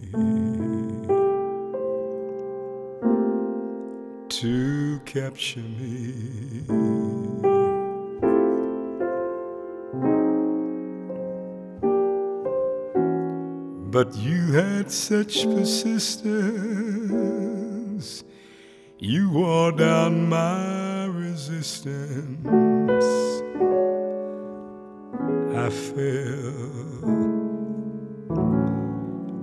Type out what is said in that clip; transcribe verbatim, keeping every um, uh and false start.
to capture me. But you had such persistence, you wore down my resistance. I fell